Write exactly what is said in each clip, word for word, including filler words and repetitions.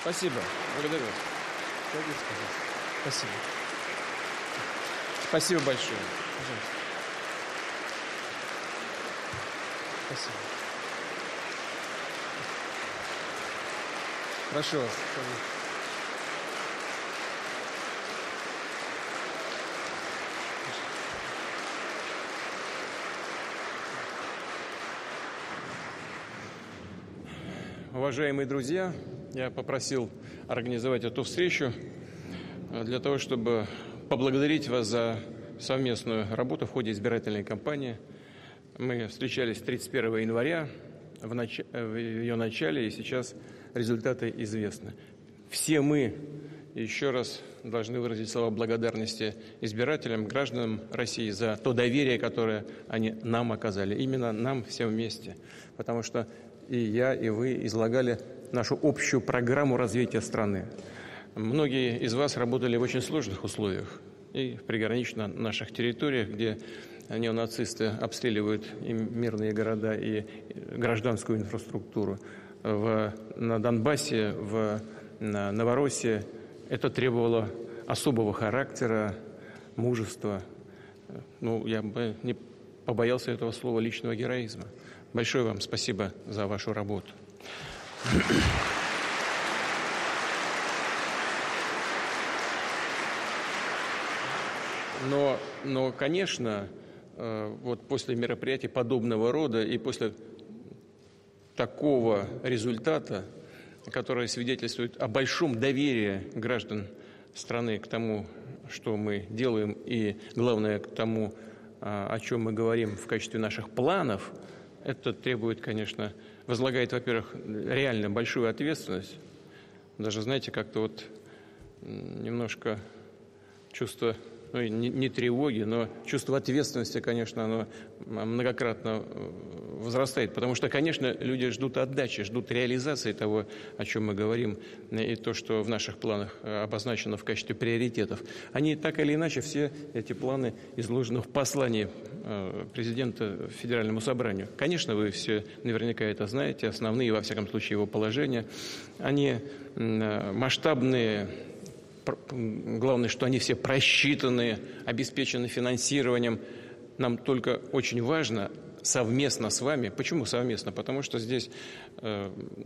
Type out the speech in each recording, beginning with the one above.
Спасибо. Благодарю вас. Спасибо. Спасибо большое. Пожалуйста. Спасибо. Прошу вас. Уважаемые друзья, я попросил организовать эту встречу для того, чтобы поблагодарить вас за совместную работу в ходе избирательной кампании. Мы встречались тридцать первого января, в, нач... в ее начале, и сейчас результаты известны. Все мы еще раз должны выразить слова благодарности избирателям, гражданам России за то доверие, которое они нам оказали, именно нам всем вместе, потому что и я, и вы излагали нашу общую программу развития страны. Многие из вас работали в очень сложных условиях и в приграничных наших территориях, где неонацисты обстреливают и мирные города, и гражданскую инфраструктуру. В, на Донбассе, в на Новороссии это требовало особого характера, мужества. Ну, я бы не побоялся этого слова, личного героизма. Большое вам спасибо за вашу работу. Но, но, конечно, вот после мероприятий подобного рода и после такого результата, который свидетельствует о большом доверии граждан страны к тому, что мы делаем, и, главное, к тому, о чем мы говорим в качестве наших планов, это требует, конечно, возлагает, во-первых, реально большую ответственность. Даже, знаете, как-то вот немножко чувство, ну, не, не тревоги, но чувство ответственности, конечно, оно многократно возрастает. Потому что, конечно, люди ждут отдачи, ждут реализации того, о чем мы говорим, и то, что в наших планах обозначено в качестве приоритетов. Они так или иначе, все эти планы изложены в послании президента Федеральному собранию. Конечно, вы все наверняка это знаете, основные, во всяком случае, его положения. Они масштабные. Главное, что они все просчитаны, обеспечены финансированием. Нам только очень важно совместно с вами. Почему совместно? Потому что здесь э,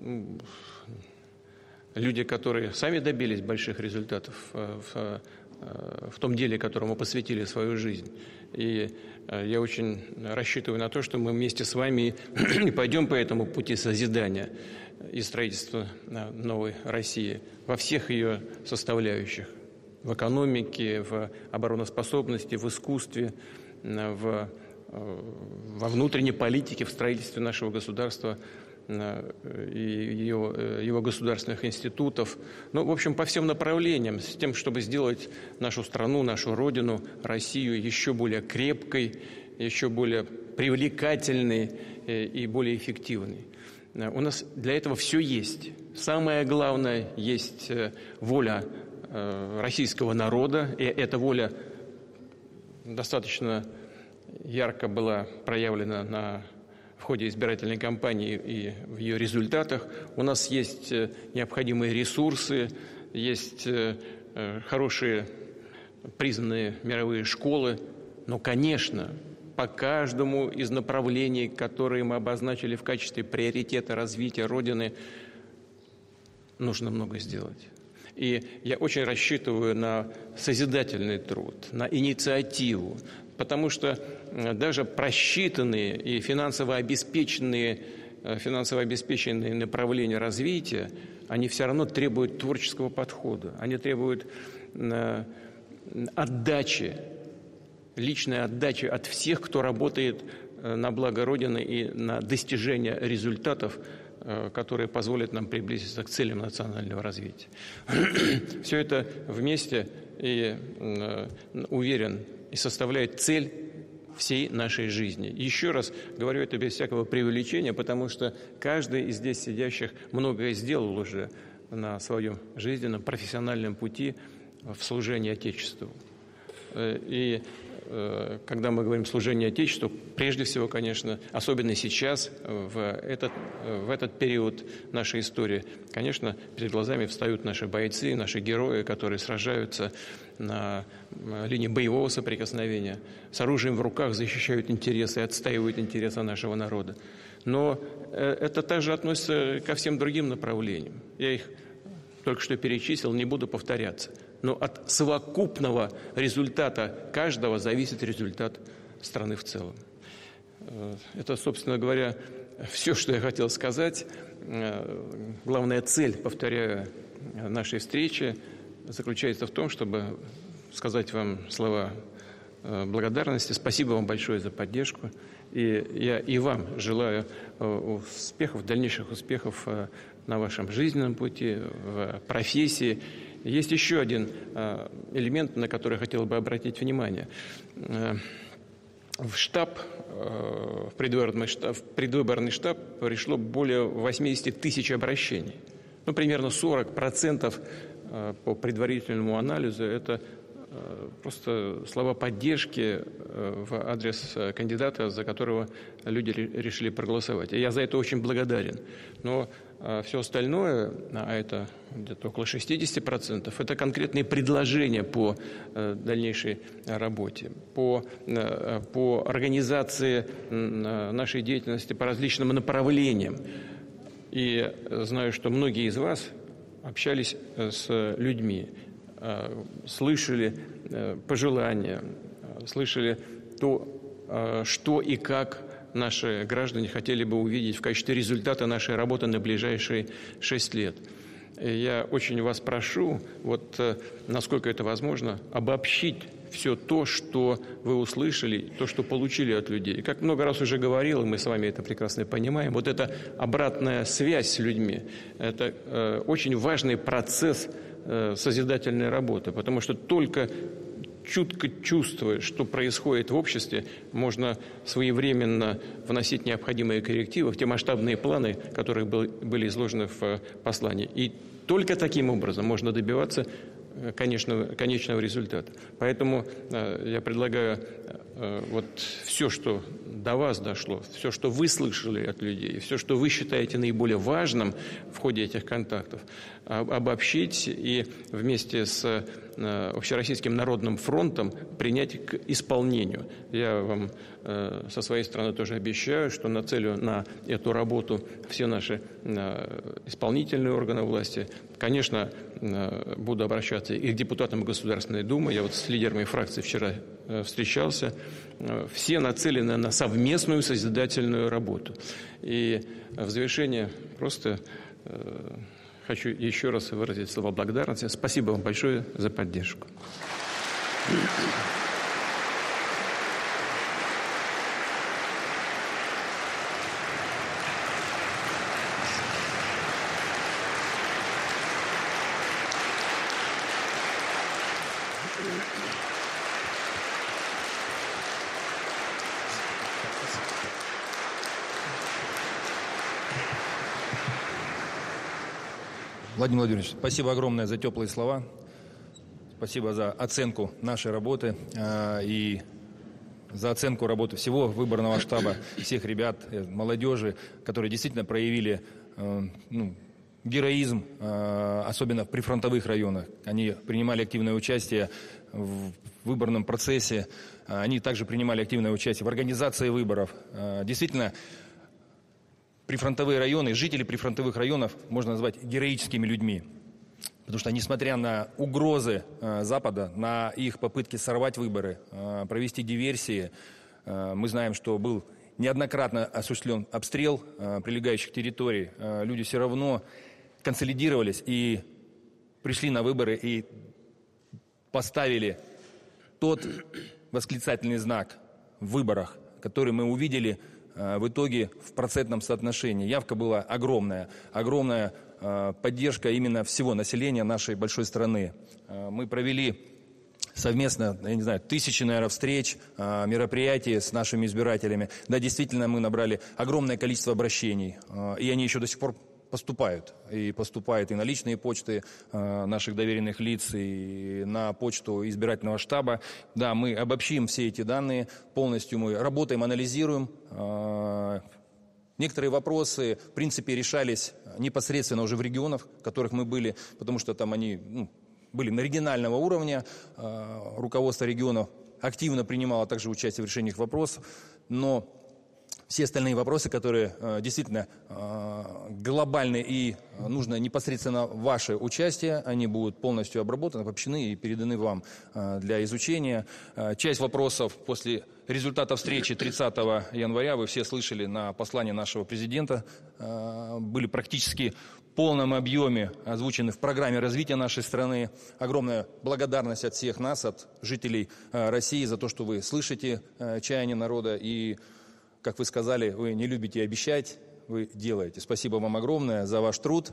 люди, которые сами добились больших результатов э, в, э, в том деле, которому посвятили свою жизнь. И э, я очень рассчитываю на то, что мы вместе с вами пойдем по этому пути созидания и строительства новой России во всех ее составляющих. В экономике, в обороноспособности, в искусстве, в, во внутренней политике, в строительстве нашего государства и его, его государственных институтов. Ну, в общем, по всем направлениям, с тем, чтобы сделать нашу страну, нашу родину, Россию еще более крепкой, еще более привлекательной и более эффективной. У нас для этого все есть. Самое главное, есть воля российского народа, и эта воля достаточно ярко была проявлена на, в ходе избирательной кампании и в ее результатах. У нас есть необходимые ресурсы, есть хорошие признанные мировые школы, но, конечно, по каждому из направлений, которые мы обозначили в качестве приоритета развития Родины, нужно много сделать. И я очень рассчитываю на созидательный труд, на инициативу, потому что даже просчитанные и финансово обеспеченные, финансово обеспеченные направления развития, они все равно требуют творческого подхода, они требуют отдачи, личной отдачи от всех, кто работает на благо Родины и на достижение результатов, которые позволят нам приблизиться к целям национального развития. Все это вместе, и уверен, и составляет цель всей нашей жизни. Еще раз говорю это без всякого преувеличения, потому что каждый из здесь сидящих многое сделал уже на своем жизненном, профессиональном пути в служении Отечеству. И когда мы говорим «служение Отечеству», прежде всего, конечно, особенно сейчас, в этот, в этот период нашей истории, конечно, перед глазами встают наши бойцы, наши герои, которые сражаются на линии боевого соприкосновения, с оружием в руках защищают интересы и отстаивают интересы нашего народа. Но это также относится ко всем другим направлениям. Я их только что перечислил, не буду повторяться. Но от совокупного результата каждого зависит результат страны в целом. Это, собственно говоря, все, что я хотел сказать. Главная цель, повторяю, нашей встречи заключается в том, чтобы сказать вам слова благодарности. Спасибо вам большое за поддержку. И я и вам желаю успехов, дальнейших успехов на вашем жизненном пути, в профессии. Есть еще один элемент, на который я хотел бы обратить внимание. В штаб, в предвыборный штаб, в предвыборный штаб пришло более восемьдесят тысяч обращений. Ну, примерно сорок процентов по предварительному анализу – это просто слова поддержки в адрес кандидата, за которого люди решили проголосовать. И я за это очень благодарен. Но все остальное, а это где-то около шестьдесят процентов, это конкретные предложения по дальнейшей работе, по, по организации нашей деятельности по различным направлениям. И знаю, что многие из вас общались с людьми, слышали пожелания, слышали то, что и как наши граждане хотели бы увидеть в качестве результата нашей работы на ближайшие шесть лет. Я очень вас прошу, вот насколько это возможно, обобщить все то, что вы услышали, то, что получили от людей. Как много раз уже говорил, и мы с вами это прекрасно понимаем, вот эта обратная связь с людьми – это э, очень важный процесс э, созидательной работы, потому что только чутко чувствуя, что происходит в обществе, можно своевременно вносить необходимые коррективы в те масштабные планы, которые были изложены в послании. И только таким образом можно добиваться конечного, конечного результата. Поэтому э, я предлагаю э, вот все, что до вас дошло, все, что вы слышали от людей, все, что вы считаете наиболее важным в ходе этих контактов, об, обобщить и вместе с э, Общероссийским народным фронтом принять к исполнению. Я вам э, со своей стороны тоже обещаю, что нацелю на эту работу все наши э, исполнительные органы власти. Конечно, э, буду обращаться и к депутатам Государственной Думы. Я вот с лидерами фракции вчера э, встречался. Э, все нацелены на совместную созидательную работу. И в завершение просто э, хочу еще раз выразить слова благодарности. Спасибо вам большое за поддержку. Владимир Владимирович, спасибо огромное за теплые слова. Спасибо за оценку нашей работы э, и за оценку работы всего выборного штаба, всех ребят, молодежи, которые действительно проявили э, ну, героизм, э, особенно в прифронтовых районах. Они принимали активное участие в выборном процессе, они также принимали активное участие в организации выборов. Э, действительно, прифронтовые районы, жители прифронтовых районов можно назвать героическими людьми. Потому что, несмотря на угрозы э, Запада, на их попытки сорвать выборы, э, провести диверсии, э, мы знаем, что был неоднократно осуществлен обстрел э, прилегающих территорий. Э, люди все равно консолидировались и пришли на выборы и поставили тот восклицательный знак в выборах, который мы увидели в итоге в процентном соотношении. Явка была огромная, огромная э, поддержка именно всего населения нашей большой страны. Э, мы провели совместно, я не знаю, тысячи, наверное, встреч, э, мероприятий с нашими избирателями. Да, действительно, мы набрали огромное количество обращений, э, и они еще до сих пор поступают. И поступают и на личные почты э, наших доверенных лиц, и на почту избирательного штаба. Да, мы обобщим все эти данные, полностью мы работаем, анализируем. Э, некоторые вопросы, в принципе, решались непосредственно уже в регионах, в которых мы были, потому что там они ну, были на регионального уровня. Э, руководство регионов активно принимало также участие в решениях вопросов. Но все остальные вопросы, которые э, действительно э, глобальны и нужно непосредственно ваше участие, они будут полностью обработаны, обобщены и переданы вам э, для изучения. Э, часть вопросов после результата встречи тридцатого января, вы все слышали на послание нашего президента, э, были практически в полном объеме озвучены в программе развития нашей страны. Огромная благодарность от всех нас, от жителей э, России за то, что вы слышите э, чаяние народа и, как вы сказали, вы не любите обещать, вы делаете. Спасибо вам огромное за ваш труд.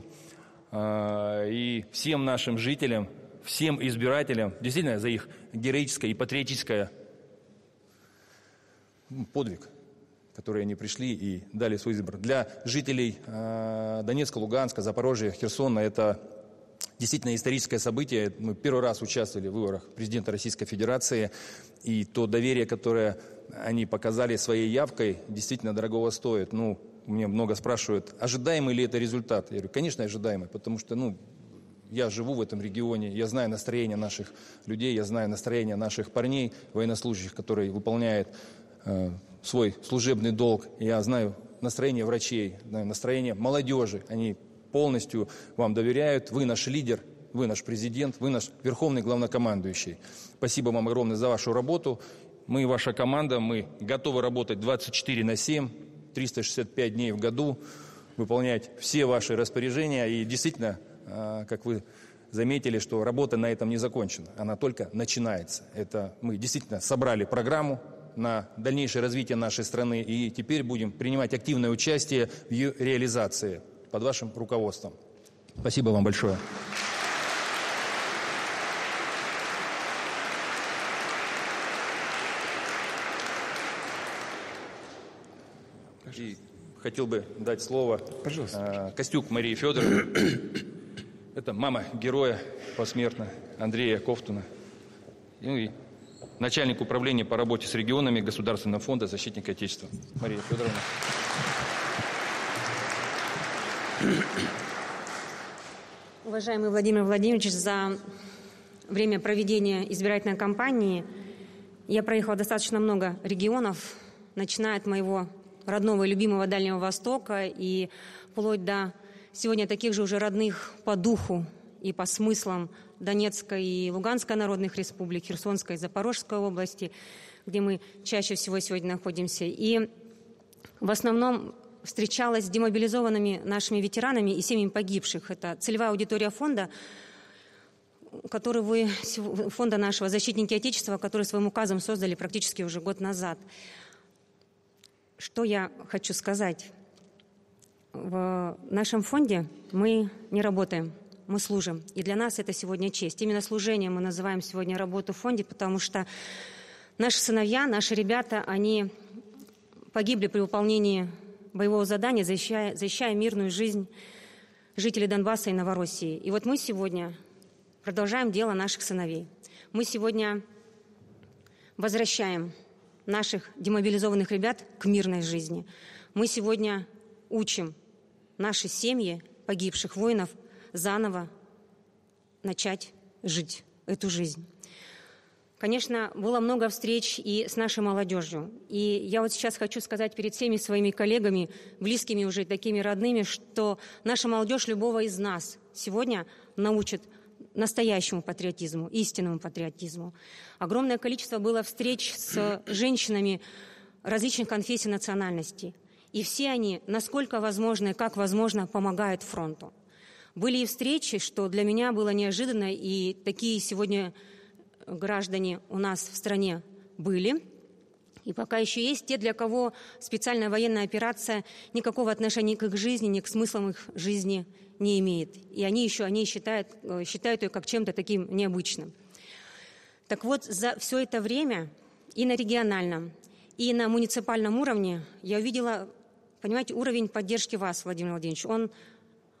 И всем нашим жителям, всем избирателям, действительно, за их героическое и патриотическое подвиг, который они пришли и дали свой избор. Для жителей Донецка, Луганска, Запорожья, Херсона это действительно историческое событие. Мы первый раз участвовали в выборах президента Российской Федерации, и то доверие, которое они показали своей явкой, действительно дорогого стоит. Ну, мне много спрашивают, ожидаемый ли это результат? Я говорю, конечно, ожидаемый, потому что, ну, я живу в этом регионе, я знаю настроение наших людей, я знаю настроение наших парней, военнослужащих, которые выполняют э, свой служебный долг. Я знаю настроение врачей, знаю настроение молодежи. Они полностью вам доверяют. Вы наш лидер, вы наш президент, вы наш верховный главнокомандующий. Спасибо вам огромное за вашу работу. Мы, ваша команда, мы готовы работать двадцать четыре на семь, триста шестьдесят пять дней в году, выполнять все ваши распоряжения. И действительно, как вы заметили, что работа на этом не закончена, она только начинается. Это мы действительно собрали программу на дальнейшее развитие нашей страны, и теперь будем принимать активное участие в ее реализации под вашим руководством. Спасибо вам большое. И хотел бы дать слово э, Костюк Марии Федоровне. Это мама героя посмертно Андрея Ковтуна. Ну и начальник управления по работе с регионами Государственного фонда защитника Отечества. Мария Федоровна. Уважаемый Владимир Владимирович, за время проведения избирательной кампании я проехала достаточно много регионов, начиная от моего родного и любимого Дальнего Востока и вплоть до сегодня таких же уже родных по духу и по смыслам Донецкой и Луганской народных республик, Херсонской и Запорожской области, где мы чаще всего сегодня находимся. И в основном встречалась с демобилизованными нашими ветеранами и семьями погибших. Это целевая аудитория фонда, который вы, фонда нашего «Защитники Отечества», который своим указом создали практически уже год назад. Что я хочу сказать? В нашем фонде мы не работаем, мы служим. И для нас это сегодня честь. Именно служением мы называем сегодня работу в фонде, потому что наши сыновья, наши ребята, они погибли при выполнении боевого задания, защищая, защищая мирную жизнь жителей Донбасса и Новороссии. И вот мы сегодня продолжаем дело наших сыновей. Мы сегодня возвращаем наших демобилизованных ребят к мирной жизни. Мы сегодня учим наши семьи погибших воинов заново начать жить эту жизнь. Конечно, было много встреч и с нашей молодежью. И я вот сейчас хочу сказать перед всеми своими коллегами, близкими уже, такими родными, что наша молодежь любого из нас сегодня научит настоящему патриотизму, истинному патриотизму. Огромное количество было встреч с женщинами различных конфессий и национальностей. И все они, насколько возможно и как возможно, помогают фронту. Были и встречи, что для меня было неожиданно, и такие сегодня граждане у нас в стране были. И пока еще есть те, для кого специальная военная операция никакого отношения к их жизни, ни к смыслам их жизни не имеет. И они еще они считают, считают ее как чем-то таким необычным. Так вот, за все это время и на региональном, и на муниципальном уровне я увидела, понимаете, уровень поддержки вас, Владимир Владимирович. Он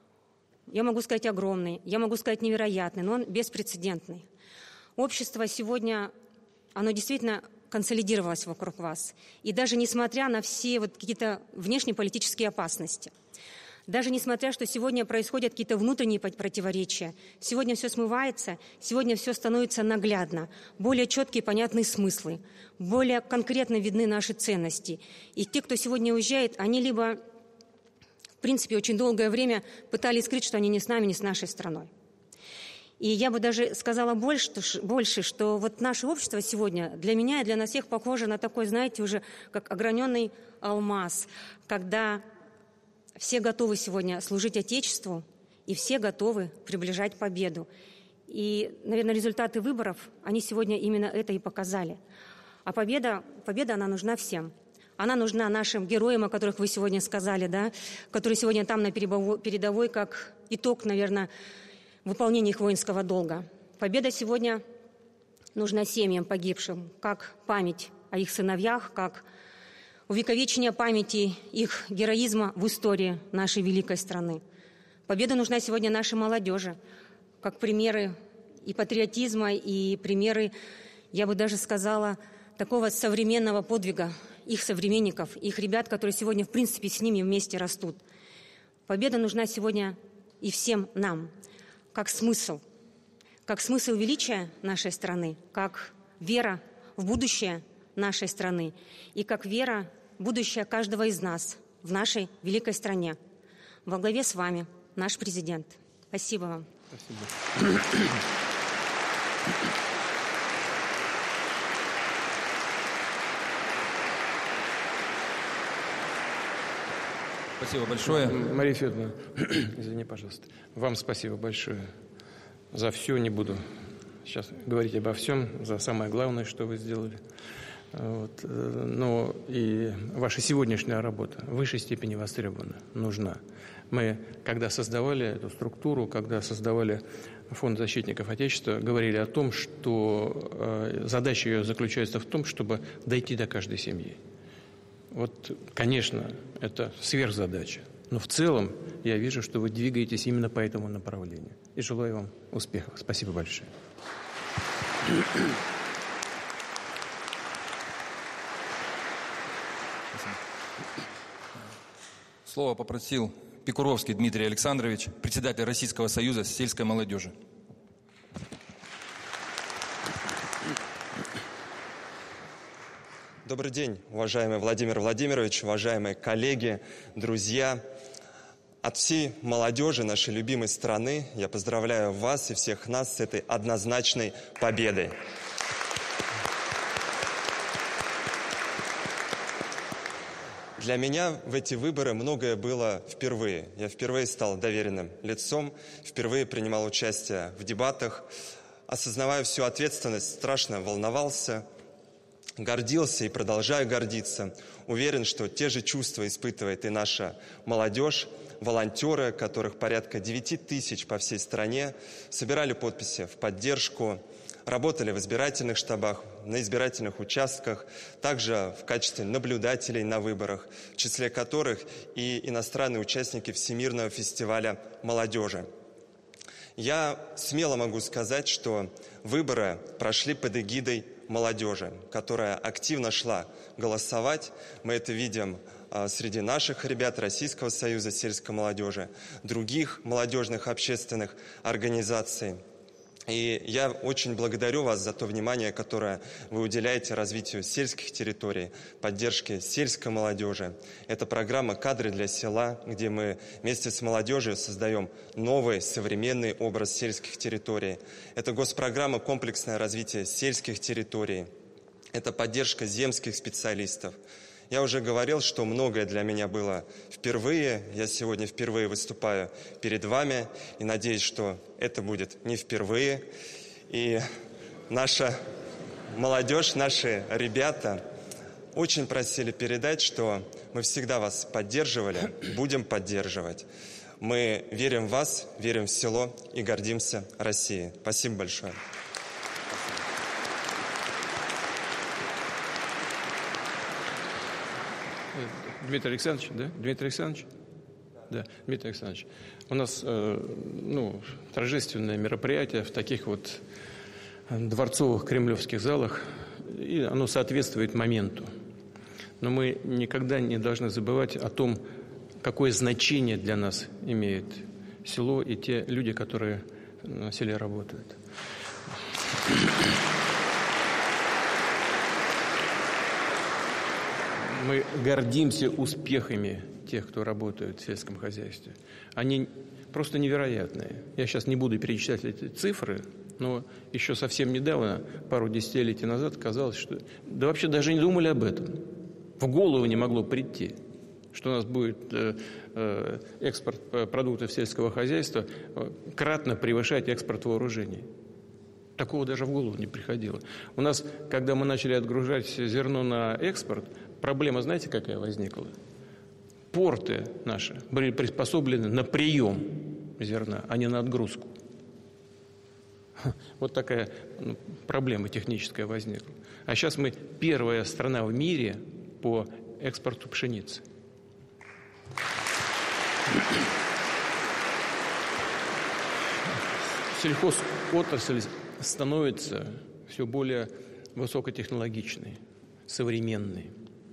я могу сказать огромный, я могу сказать невероятный, но он беспрецедентный. Общество сегодня, оно действительно консолидировалось вокруг вас. И даже несмотря на все вот какие-то внешнеполитические опасности, даже несмотря, что сегодня происходят какие-то внутренние противоречия, сегодня все смывается, сегодня все становится наглядно, более четкие и понятные смыслы, более конкретно видны наши ценности. И те, кто сегодня уезжает, они либо, в принципе, очень долгое время пытались скрыть, что они не с нами, не с нашей страной. И я бы даже сказала больше, больше, что вот наше общество сегодня для меня и для нас всех похоже на такой, знаете, уже как ограненный алмаз, когда все готовы сегодня служить Отечеству, и все готовы приближать победу. И, наверное, результаты выборов, они сегодня именно это и показали. А победа, победа, она нужна всем. Она нужна нашим героям, о которых вы сегодня сказали, да, которые сегодня там на передовой, как итог, наверное, выполнения их воинского долга. Победа сегодня нужна семьям погибшим, как память о их сыновьях, как увековечение памяти их героизма в истории нашей великой страны. Победа нужна сегодня нашей молодежи, как примеры и патриотизма, и примеры, я бы даже сказала, такого современного подвига их современников, их ребят, которые сегодня, в принципе, с ними вместе растут. Победа нужна сегодня и всем нам, как смысл, как смысл величия нашей страны, как вера в будущее нашей страны и как вера в будущее каждого из нас в нашей великой стране. Во главе с вами наш президент. Спасибо вам. Спасибо. Спасибо большое. Мария Федоровна, извини, пожалуйста. Вам спасибо большое за все. Не буду сейчас говорить обо всем, за самое главное, что вы сделали. Вот. Но и ваша сегодняшняя работа в высшей степени востребована, нужна. Мы, когда создавали эту структуру, когда создавали Фонд защитников Отечества, говорили о том, что задача ее заключается в том, чтобы дойти до каждой семьи. Вот, конечно, это сверхзадача, но в целом я вижу, что вы двигаетесь именно по этому направлению. И желаю вам успехов. Спасибо большое. Слово попросил Пикуровский Дмитрий Александрович, председатель Российского союза сельской молодежи. Добрый день, уважаемый Владимир Владимирович, уважаемые коллеги, друзья. От всей молодежи нашей любимой страны я поздравляю вас и всех нас с этой однозначной победой. Для меня в эти выборы многое было впервые. Я впервые стал доверенным лицом, впервые принимал участие в дебатах. Осознавая всю ответственность, страшно волновался, гордился и продолжаю гордиться. Уверен, что те же чувства испытывает и наша молодежь. Волонтеры, которых порядка девяти тысяч по всей стране, собирали подписи в поддержку, работали в избирательных штабах, на избирательных участках, также в качестве наблюдателей на выборах, в числе которых и иностранные участники Всемирного фестиваля молодежи. Я смело могу сказать, что выборы прошли под эгидой молодежи, которая активно шла голосовать. Мы это видим а, среди наших ребят Российского союза сельской молодежи, других молодежных общественных организаций. И я очень благодарю вас за то внимание, которое вы уделяете развитию сельских территорий, поддержке сельской молодежи. Это программа «Кадры для села», где мы вместе с молодежью создаем новый современный образ сельских территорий. Это госпрограмма «Комплексное развитие сельских территорий». Это поддержка земских специалистов. Я уже говорил, что многое для меня было впервые. Я сегодня впервые выступаю перед вами и надеюсь, что это будет не впервые. И наша молодежь, наши ребята очень просили передать, что мы всегда вас поддерживали, будем поддерживать. Мы верим в вас, верим в село и гордимся Россией. Спасибо большое. Дмитрий Александрович, да? Дмитрий Александрович? Да, Дмитрий Александрович, у нас э, ну, торжественное мероприятие в таких вот дворцовых кремлевских залах, и оно соответствует моменту. Но мы никогда не должны забывать о том, какое значение для нас имеет село и те люди, которые на селе работают. Мы гордимся успехами тех, кто работает в сельском хозяйстве. Они просто невероятные. Я сейчас не буду перечислять эти цифры, но еще совсем недавно, пару десятилетий назад, казалось, что... Да вообще даже не думали об этом. В голову не могло прийти, что у нас будет э, э, экспорт продуктов сельского хозяйства кратно превышать экспорт вооружений. Такого даже в голову не приходило. У нас, когда мы начали отгружать зерно на экспорт, проблема, знаете, какая возникла? Порты наши были приспособлены на прием зерна, а не на отгрузку. Вот такая ну, проблема техническая возникла. А сейчас мы первая страна в мире по экспорту пшеницы. Сельхозотрасль становится все более высокотехнологичной, современной.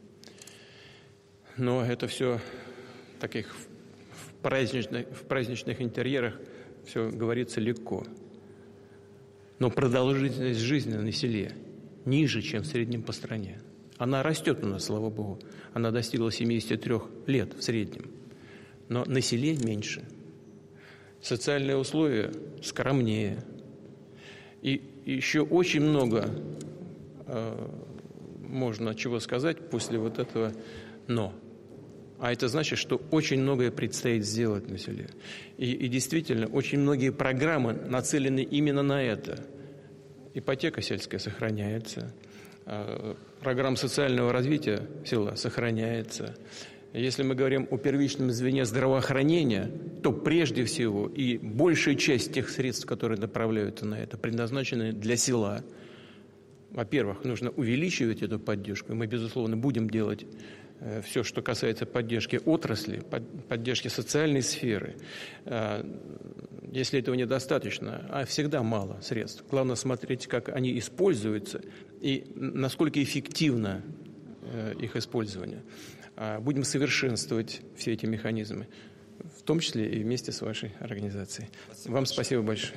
Но это все в таких в праздничных, в праздничных интерьерах все говорится легко. Но продолжительность жизни на селе ниже, чем в среднем по стране. Она растет у нас, слава Богу. Она достигла семидесяти трёх лет в среднем. Но на селе меньше. Социальные условия скромнее. И еще очень много э, можно чего сказать после вот этого «но». А это значит, что очень многое предстоит сделать на селе. И, и действительно, очень многие программы нацелены именно на это. Ипотека сельская сохраняется, программа социального развития села сохраняется. Если мы говорим о первичном звене здравоохранения, то прежде всего и большая часть тех средств, которые направляются на это, предназначены для села. Во-первых, нужно увеличивать эту поддержку, и мы, безусловно, будем делать все, что касается поддержки отрасли, поддержки социальной сферы. Если этого недостаточно, а всегда мало средств, главное смотреть, как они используются и насколько эффективно их использование. Будем совершенствовать все эти механизмы, в том числе и вместе с вашей организацией. Спасибо. Вам спасибо большое.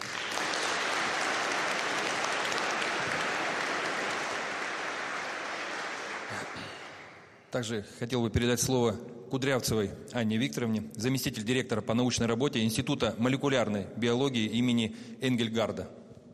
Также хотел бы передать слово Кудрявцевой Анне Викторовне, заместитель директора по научной работе Института молекулярной биологии имени Энгельгарда.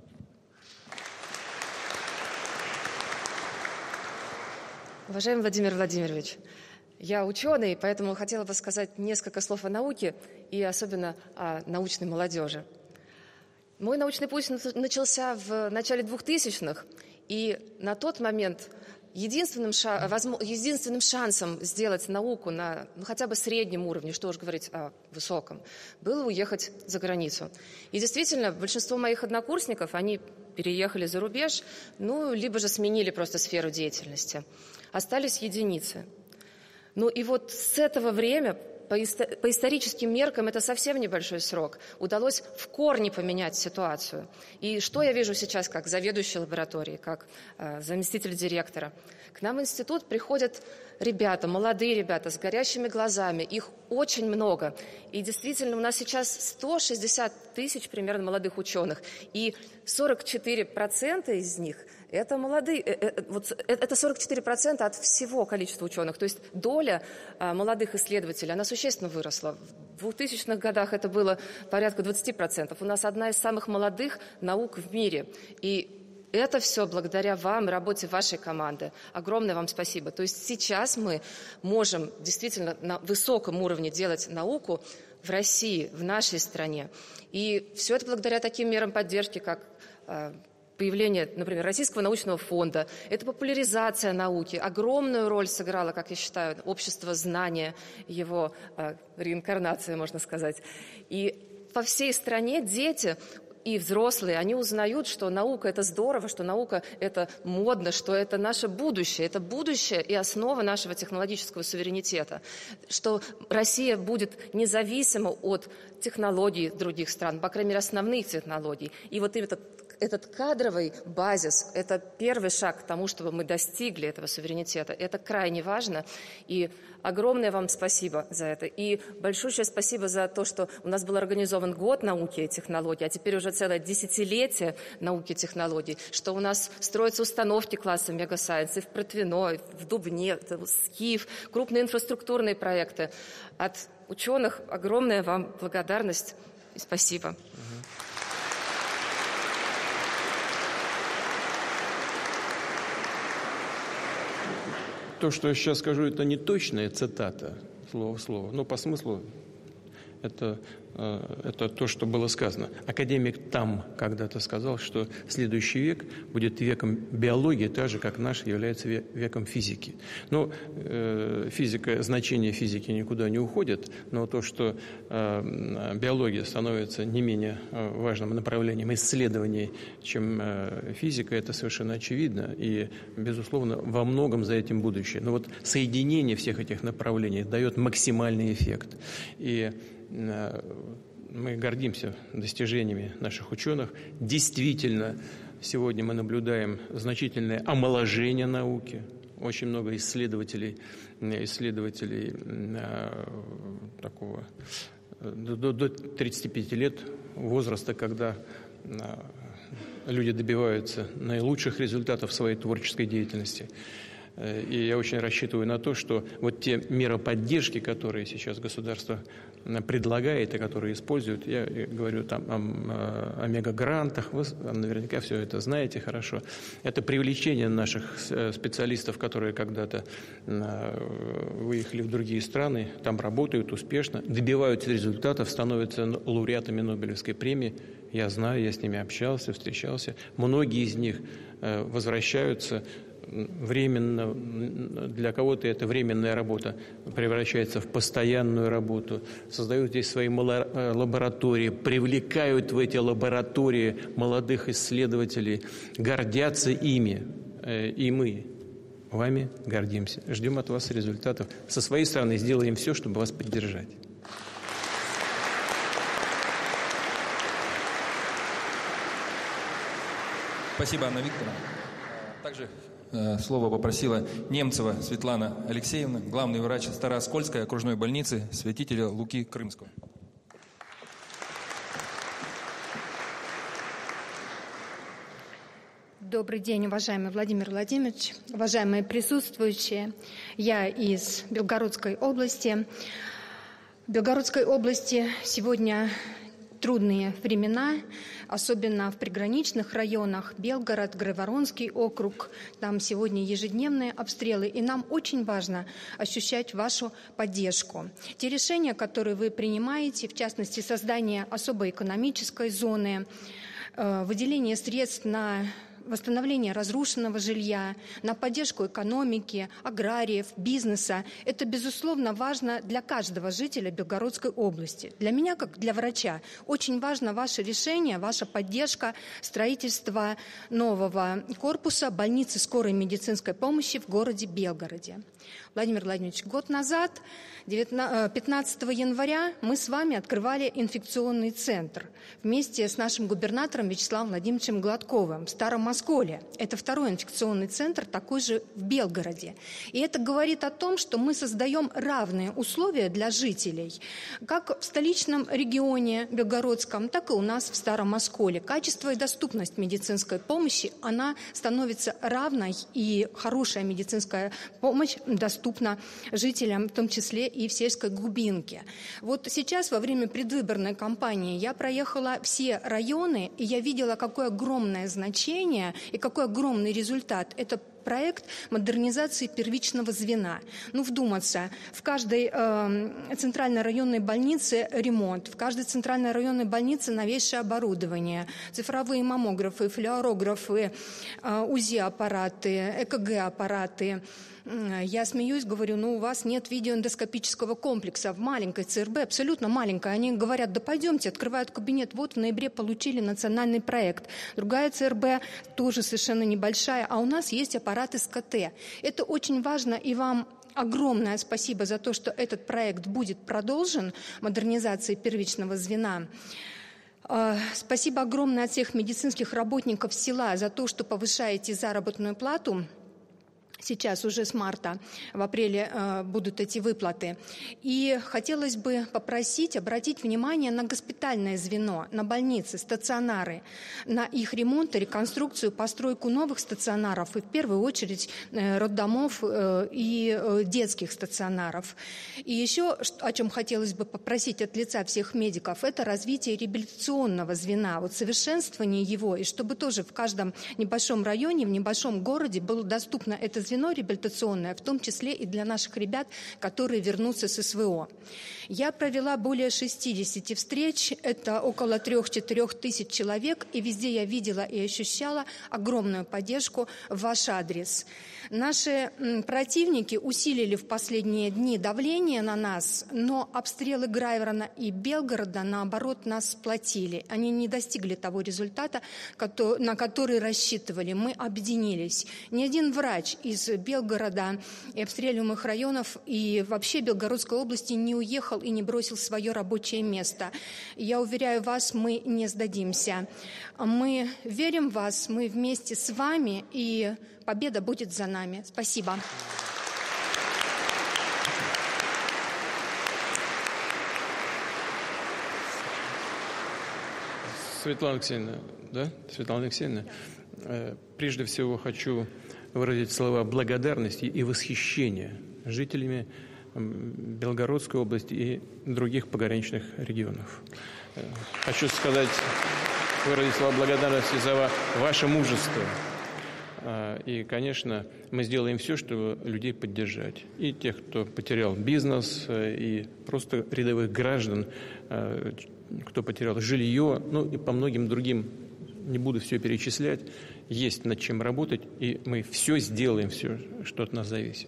Уважаемый Владимир Владимирович, я ученый, поэтому хотела бы сказать несколько слов о науке и особенно о научной молодежи. Мой научный путь начался в начале двухтысячных, и на тот момент единственным, ша- возможно, единственным шансом сделать науку на ну, хотя бы среднем уровне, что уж говорить о высоком, было уехать за границу. И действительно, большинство моих однокурсников, они переехали за рубеж, ну, либо же сменили просто сферу деятельности. Остались единицы. Ну и вот с этого времени, по, исто- по историческим меркам, это совсем небольшой срок, удалось в корне поменять ситуацию. И что я вижу сейчас как заведующий лабораторией, как э, заместитель директора? К нам в институт приходят ребята, молодые ребята с горящими глазами, их очень много. И действительно, у нас сейчас сто шестьдесят тысяч примерно молодых ученых, и сорок четыре процента из них – это молодые, э, э, вот, э, это сорок четыре процента от всего количества ученых. То есть доля э, молодых исследователей, она существенно выросла. В двухтысячных годах это было порядка двадцать процентов. У нас одна из самых молодых наук в мире. И это все благодаря вам и работе вашей команды. Огромное вам спасибо. То есть сейчас мы можем действительно на высоком уровне делать науку в России, в нашей стране. И все это благодаря таким мерам поддержки, как э, появление, например, Российского научного фонда. Это популяризация науки. Огромную роль сыграло, как я считаю, общество знания, его э, реинкарнация, можно сказать. И по всей стране дети и взрослые, они узнают, что наука – это здорово, что наука – это модно, что это наше будущее. Это будущее и основа нашего технологического суверенитета. Что Россия будет независима от технологий других стран, по крайней мере, основных технологий. И вот этот, этот кадровый базис – это первый шаг к тому, чтобы мы достигли этого суверенитета. Это крайне важно. И огромное вам спасибо за это. И большое спасибо за то, что у нас был организован год науки и технологий, а теперь уже целое десятилетие науки и технологий, что у нас строятся установки класса мегасайенс и в Протвино, и в Дубне, в Скиф, крупные инфраструктурные проекты. От ученых огромная вам благодарность и спасибо. То, что я сейчас скажу, это не точная цитата, слово в слово, но по смыслу это, это то, что было сказано. Академик Там когда-то сказал, что следующий век будет веком биологии, так же, как наш является веком физики. Но э, физика, значение физики никуда не уходит, но то, что э, биология становится не менее важным направлением исследований, чем э, физика, это совершенно очевидно. И, безусловно, во многом за этим будущее. Но вот соединение всех этих направлений дает максимальный эффект. И мы гордимся достижениями наших ученых. Действительно, сегодня мы наблюдаем значительное омоложение науки. Очень много исследователей, исследователей такого до, до тридцати пяти лет возраста, когда люди добиваются наилучших результатов своей творческой деятельности. И я очень рассчитываю на то, что вот те меры поддержки, которые сейчас государство предлагает и которые используют, я говорю там о, о мегагрантах, вы наверняка все это знаете хорошо, это привлечение наших специалистов, которые когда-то выехали в другие страны, там работают успешно, добиваются результатов, становятся лауреатами Нобелевской премии. Я знаю, я с ними общался, встречался. Многие из них возвращаются временно, для кого-то эта временная работа превращается в постоянную работу, создают здесь свои лаборатории, привлекают в эти лаборатории молодых исследователей, гордятся ими, и мы вами гордимся. Ждем от вас результатов. Со своей стороны сделаем все, чтобы вас поддержать. Спасибо, Анна Викторовна. Также слово попросила Немцева Светлана Алексеевна, главный врач Старооскольской окружной больницы святителя Луки Крымского. Добрый день, уважаемый Владимир Владимирович, уважаемые присутствующие. Я из Белгородской области. В Белгородской области сегодня трудные времена, особенно в приграничных районах, Белгород, Грайворонский округ. Там сегодня ежедневные обстрелы, и нам очень важно ощущать вашу поддержку. Те решения, которые вы принимаете, в частности, создание особой экономической зоны, выделение средств на восстановление разрушенного жилья, на поддержку экономики, аграриев, бизнеса. Это, безусловно, важно для каждого жителя Белгородской области. Для меня, как для врача, очень важно ваше решение, ваша поддержка строительства нового корпуса больницы скорой медицинской помощи в городе Белгороде. Владимир Владимирович, год назад, пятнадцатого января, мы с вами открывали инфекционный центр вместе с нашим губернатором Вячеславом Владимировичем Гладковым в Старом Осколе. Это второй инфекционный центр, такой же в Белгороде. И это говорит о том, что мы создаем равные условия для жителей, как в столичном регионе Белгородском, так и у нас в Старом Осколе. Качество и доступность медицинской помощи, она становится равной, и хорошая медицинская помощь доступна жителям, в том числе и в сельской глубинке. Вот сейчас, во время предвыборной кампании, я проехала все районы, и я видела, какое огромное значение и какой огромный результат это проект модернизации первичного звена. Ну, вдуматься, в каждой э, центральной районной больнице ремонт, в каждой центральной районной больнице новейшее оборудование, цифровые маммографы, флюорографы, э, УЗИ-аппараты, ЭКГ-аппараты, Я смеюсь, говорю, ну у вас нет видеоэндоскопического комплекса в маленькой ЦРБ, абсолютно маленькая. Они говорят, да пойдемте, открывают кабинет, вот в ноябре получили национальный проект. Другая ЦРБ тоже совершенно небольшая, а у нас есть аппарат эс ка тэ. Это очень важно, и вам огромное спасибо за то, что этот проект будет продолжен, модернизации первичного звена. Спасибо огромное от всех медицинских работников села за то, что повышаете заработную плату. Сейчас уже с марта, в апреле э, будут эти выплаты. И хотелось бы попросить обратить внимание на госпитальное звено, на больницы, стационары, на их ремонт, реконструкцию, постройку новых стационаров и в первую очередь э, роддомов э, и э, детских стационаров. И еще, о чем хотелось бы попросить от лица всех медиков, это развитие реабилитационного звена, вот совершенствование его, и чтобы тоже в каждом небольшом районе, в небольшом городе было доступно это звено реабилитационное, в том числе и для наших ребят, которые вернутся с эс вэ о. Я провела более шестидесяти встреч, это около трех-четырех тысяч человек, и везде я видела и ощущала огромную поддержку в ваш адрес. Наши противники усилили в последние дни давление на нас, но обстрелы Грайворона и Белгорода, наоборот, нас сплотили. Они не достигли того результата, на который рассчитывали. Мы объединились. Ни один врач из Белгорода и обстреливаемых районов и вообще Белгородской области не уехал и не бросил свое рабочее место. Я уверяю вас, мы не сдадимся. Мы верим в вас, мы вместе с вами, и победа будет за нами. Спасибо. Светлана Алексеевна, да? Светлана Алексеевна, прежде всего хочу выразить слова благодарности и восхищения жителями Белгородской области и других пограничных регионов. Хочу сказать, выразить слова благодарности за ваше мужество. И, конечно, мы сделаем все, чтобы людей поддержать. И тех, кто потерял бизнес, и просто рядовых граждан, кто потерял жилье, ну и по многим другим, не буду все перечислять, есть над чем работать, и мы все сделаем, все, что от нас зависит.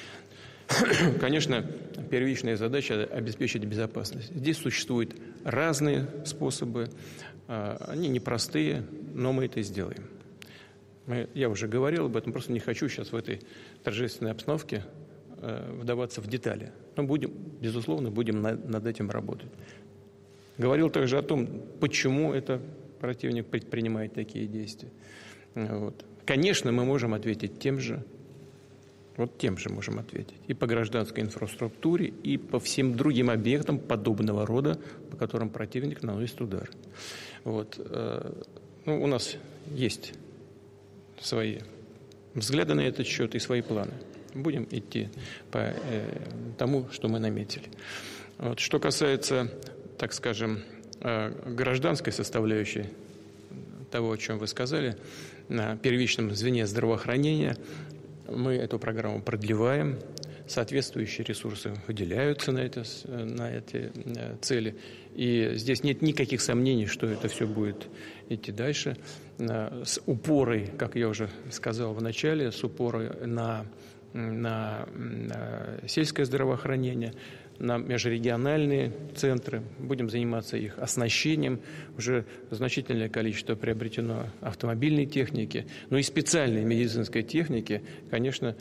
Конечно, первичная задача – обеспечить безопасность. Здесь существуют разные способы, они непростые, но мы это сделаем. Мы, я уже говорил об этом, просто не хочу сейчас в этой торжественной обстановке вдаваться в детали. Но будем, безусловно, будем над, над этим работать. Говорил также о том, почему это противник предпринимает такие действия. Вот. Конечно, мы можем ответить тем же, вот тем же можем ответить. И по гражданской инфраструктуре, и по всем другим объектам подобного рода, по которым противник наносит удар. Вот. Ну, у нас есть свои взгляды на этот счет и свои планы. Будем идти по э, тому, что мы наметили. Вот. Что касается, так скажем, э, гражданской составляющей того, о чем вы сказали, на первичном звене здравоохранения, мы эту программу продлеваем, соответствующие ресурсы выделяются на, это, на эти цели. И здесь нет никаких сомнений, что это все будет идти дальше. С упорой, как я уже сказал в начале, с упорой на, на, на сельское здравоохранение, на межрегиональные центры. Будем заниматься их оснащением. Уже значительное количество приобретено автомобильной техники, но и специальной медицинской техники. Конечно,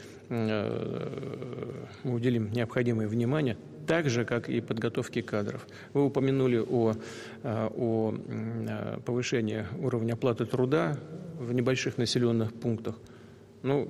мы уделим необходимое внимание, так же, как и подготовке кадров. Вы упомянули о, о повышении уровня оплаты труда в небольших населенных пунктах. Ну,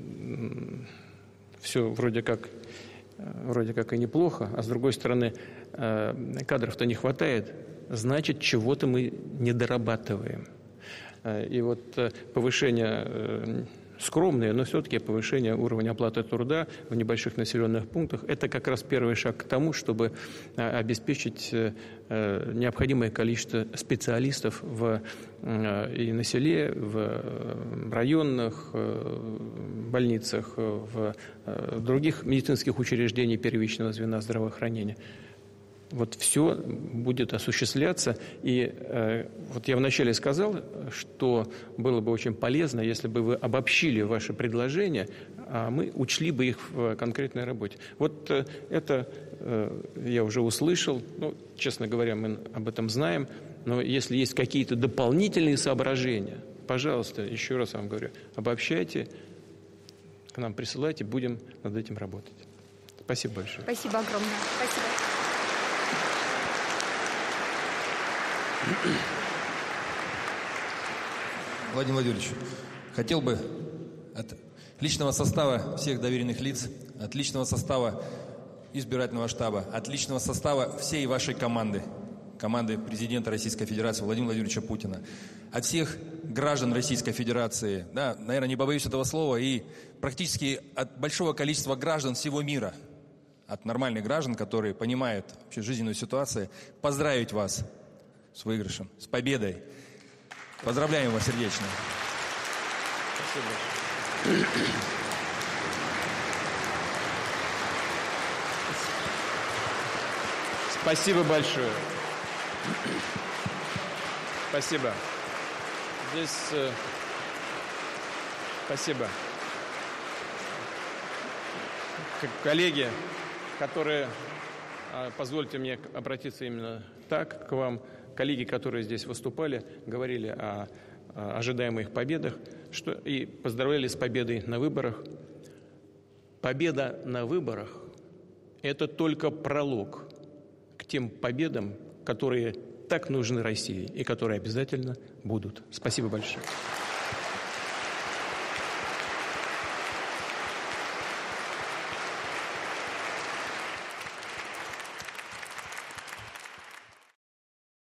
все вроде как... вроде как и неплохо, а с другой стороны, кадров-то не хватает, значит, чего-то мы не дорабатываем. И вот повышение скромное, но все-таки повышение уровня оплаты труда в небольших населенных пунктах – это как раз первый шаг к тому, чтобы обеспечить необходимое количество специалистов в, и на селе, в районных больницах, в других медицинских учреждениях первичного звена здравоохранения. вот все будет осуществляться. И э, вот я вначале сказал, что было бы очень полезно, если бы вы обобщили ваши предложения, а мы учли бы их в конкретной работе. Вот э, это э, я уже услышал, ну, честно говоря, мы об этом знаем, но если есть какие-то дополнительные соображения, пожалуйста, еще раз вам говорю, обобщайте, к нам присылайте, будем над этим работать. Спасибо большое. Спасибо огромное. Спасибо. Владимир Владимирович, хотел бы от личного состава всех доверенных лиц, от личного состава избирательного штаба, от личного состава всей вашей команды, команды президента Российской Федерации Владимира Владимировича Путина, от всех граждан Российской Федерации, да, наверное, не побоюсь этого слова, и практически от большого количества граждан всего мира, от нормальных граждан, которые понимают вообще жизненную ситуацию, поздравить вас с выигрышем, с победой. Поздравляем вас сердечно. Спасибо. Спасибо большое. Спасибо. Здесь... э, Спасибо. Как коллеги, которые... а, Позвольте мне обратиться именно так к вам. Коллеги, которые здесь выступали, говорили о, о ожидаемых победах, что, и поздравляли с победой на выборах. Победа на выборах – это только пролог к тем победам, которые так нужны России и которые обязательно будут. Спасибо большое.